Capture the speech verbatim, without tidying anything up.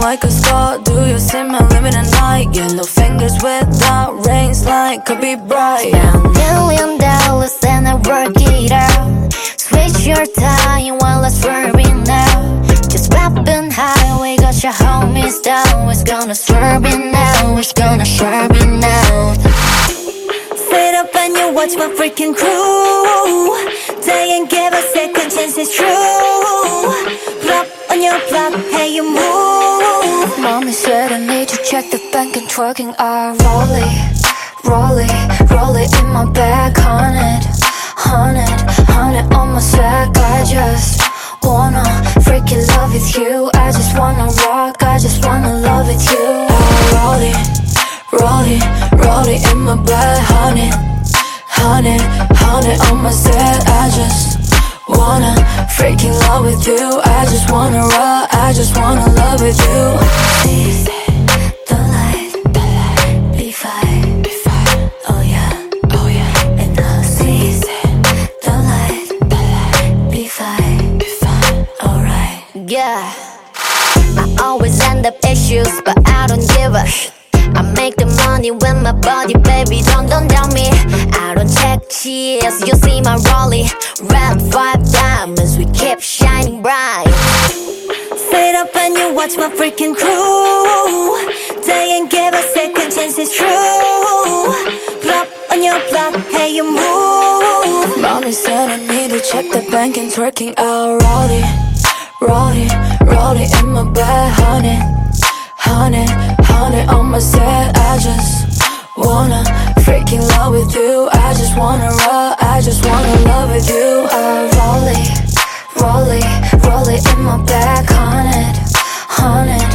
like a star. Do you see my limit at night? Yellow fingers without rings, like could be bright. Now million dollars and I work it out. Switch your time while I'm swerving now. Just rapping high, we got your homies down. We're gonna swerve it now, we're gonna swerve it now. Sit up and you watch my freaking crew. They ain't give a second chance, it's true. Flop on your block, hey you move. Mommy said I need to check the bank and twerking. I roll it, roll it, roll it in my bag. Hundred, hundred, hundred on my sack. I just wanna freaking love with you. I just wanna rock, I just wanna love with you. I roll it, roll it, roll it in my bag. Hundred, hundred, hundred on my set. I just wanna freaking love with you. I just wanna rock, I just wanna love with you. See the light, the light, be fine, be fine. Oh yeah, oh yeah. And I'll see the light, the light, be fine, be fine. Alright, yeah. I always end up issues, but I don't give a shit. I make the money with my body, baby, don't, don't doubt me. I don't check cheers, you see my rollie. Red five diamonds, we keep shining bright. Sit up and you watch my freaking crew. They ain't give a second chance, it's true. Flop on your block, hey you move. Mommy said I need to check the bank and twerking. I'll roll it, roll it, roll it in my bag. Hundred, hundred, hundred on my set. I just wanna freaking love with you. I just wanna rock, I just wanna love with you. I roll it, roll it, roll it in my bag. Hundred, hundred,